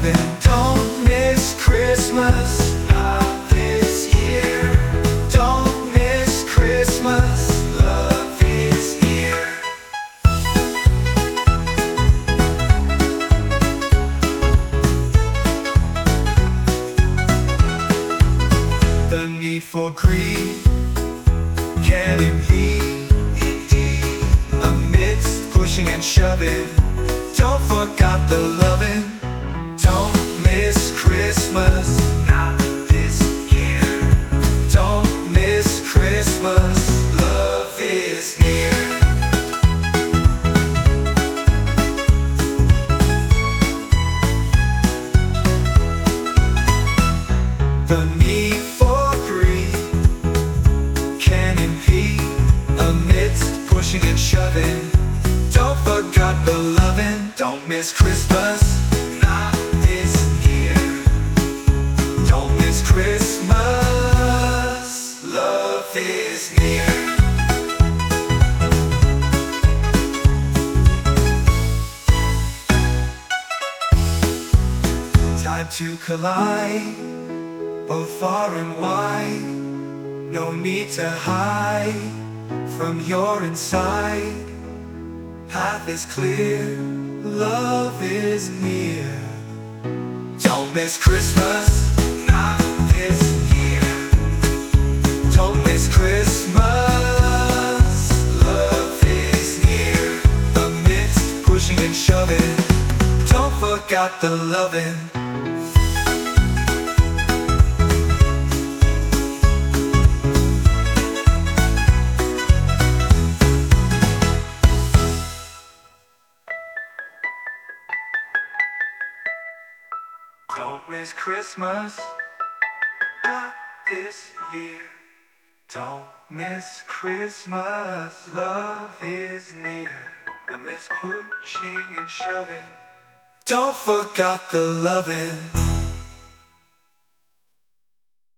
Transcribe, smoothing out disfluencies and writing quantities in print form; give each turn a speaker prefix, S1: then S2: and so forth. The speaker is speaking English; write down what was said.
S1: loving. Don't miss Christmas, not this year. Don't miss Christmas, love is here. The need for greed can impede amidst pushing and shoving. Don't forget the loving. Don't miss Christmas, not this year. Don't miss Christmas, love is near. The need for greed can impede amidst pushing and shoving. Don't forget the loving. Don't miss Christmas, not this year. Don't miss Christmas, love is near. Time to collide, both far and wide. No need to hide from your inside. Path is clear, love is near. Don't miss Christmas, not this year. Don't miss Christmas, love is near. Amidst pushing and shoving, don't forget the loving. Don't miss Christmas, not this year. Don't miss Christmas, love is near. Don't miss pushing and shoving. Don't forget the loving.